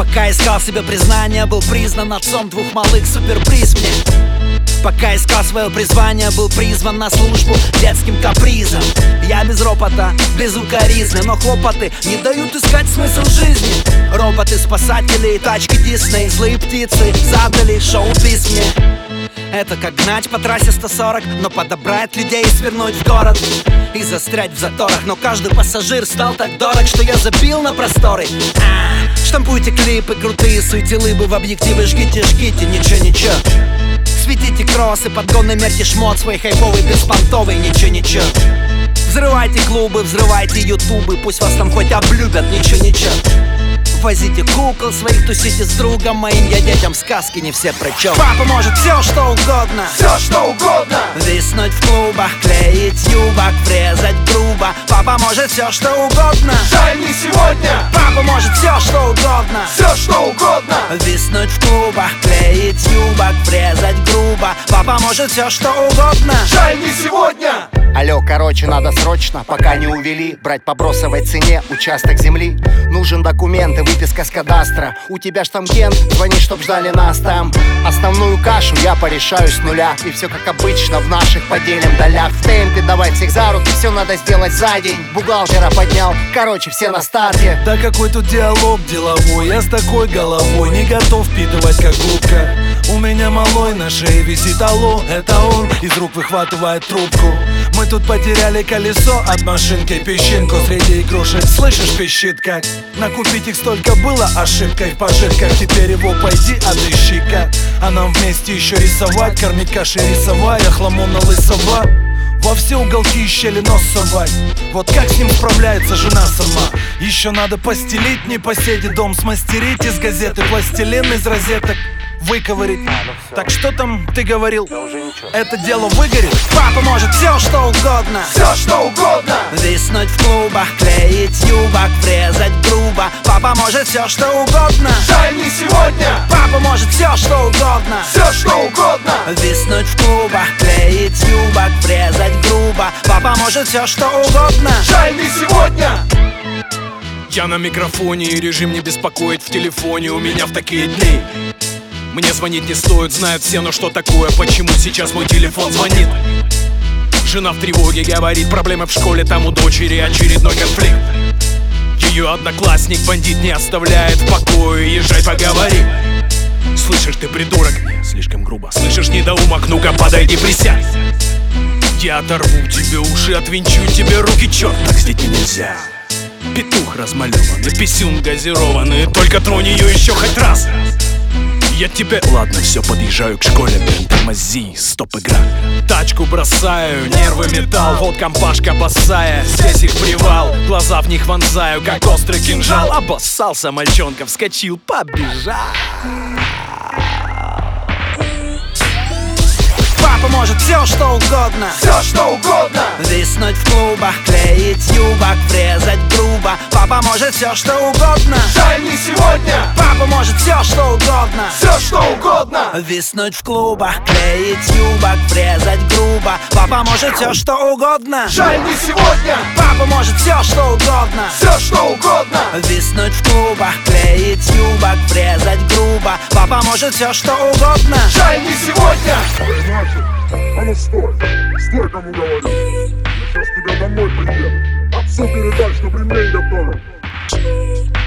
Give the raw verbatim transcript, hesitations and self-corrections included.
Пока искал себе признание, был признан отцом двух малых, суперприз мне. Пока искал свое призвание, был призван на службу детским капризом. Я без ропота, без укоризны, но хлопоты не дают искать смысл жизни. Роботы, спасатели и тачки Дисней, злые птицы задали шоу-биз мне. Это как гнать по трассе сто сорок, но подобрать людей и свернуть в город и застрять в заторах. Но каждый пассажир стал так дорог, что я забил на просторы. а, Штампуйте клипы, крутые суетилы бы в объективы, жгите, жгите, ничего-ничего. Светите кроссы, подгонный мерьте шмот свой хайповый, беспонтовый, ничего-ничего. Взрывайте клубы, взрывайте ютубы, пусть вас там хоть облюбят, ничего-ничего. Возите кукол своих, тусите с другом моим, я детям сказки не все прочел. Папа может все что угодно, все что угодно. Виснуть в клубах, клеить юбок, врезать грубо. Папа может все что угодно, жаль не сегодня. Папа может все что угодно, все что угодно. Виснуть в клубах, клеить юбок, врезать грубо. Папа может все что угодно, жаль не сегодня. Алло, короче, надо срочно, пока не увели, брать по бросовой цене участок земли. Нужен документы, выписка с кадастра. У тебя ж там ген, звони, чтоб ждали нас там. Основную кашу я порешаю с нуля. И все как обычно в наших поделим долях. В темпе давай всех за руки, все надо сделать за день. Бухгалтера поднял, короче, все на старте. Да какой тут диалог деловой, я с такой головой не готов впитывать как губка. У меня малой на шее висит алло, это он из рук выхватывает трубку. Мы тут потеряли колесо от машинки, песчинку среди игрушек. Слышишь, пищит как? Накупить их столько было ошибкой в пожитках. Теперь его пойди отыщи-ка. А нам вместе еще рисовать, кормить кашей рисовая, хламона лысова. Во все уголки и щели нос совать. Вот как с ним справляется жена сама. Еще надо постелить, не поседи дом, смастерить из газеты пластилин из розеток, выковырить. А, ну так что там ты говорил? Да уже ничего. Это дело выгорит. Папа может все что угодно, все что угодно. Виснуть в клубах, клеить юбок, врезать грубо. Папа может все что угодно, жаль не сегодня. Папа может все что угодно, все что угодно. Виснуть в клубах, клеить юбок, врезать грубо. Папа может все что угодно, жаль не сегодня. Я на микрофоне и режим не беспокоит в телефоне. У меня в такие дни мне звонить не стоит, знают все, но что такое, почему сейчас мой телефон звонит? Жена в тревоге говорит, проблемы в школе, там у дочери очередной конфликт. Ее одноклассник бандит не оставляет в покое, езжай поговори. Слышишь, ты придурок, слишком грубо. Слышишь, недоумок, ну-ка подойди, присядь. Я оторву тебе уши, отвинчу тебе руки, черт, так с детьми нельзя. Петух размалеванный, писюн газированный, только тронь ее еще хоть раз. Я тебе... Ладно, все, подъезжаю к школе, блин, тормози, стоп, игра. Тачку бросаю, нервы металл, вот компашка босая. Здесь их привал, глаза в них вонзаю, как острый кинжал. Обоссался мальчонка, вскочил, побежал. Папа может все что угодно, все что угодно. Виснуть в клубах, клеить юбок, врезать грубо. Папа может все что угодно, жаль не сегодня. Папа может все что угодно, все что угодно. Виснуть в клубах, клеить юбок, врезать грубо. Папа может все что угодно, жаль не сегодня. Папа может все что угодно, все что угодно. Виснуть в клубах, клеить юбок, врезать грубо. Папа может все что угодно, жаль не сегодня. А ну стой, стой, кому говорю. Я сейчас тебя домой приеду. Отцу передай, что ремень готовил.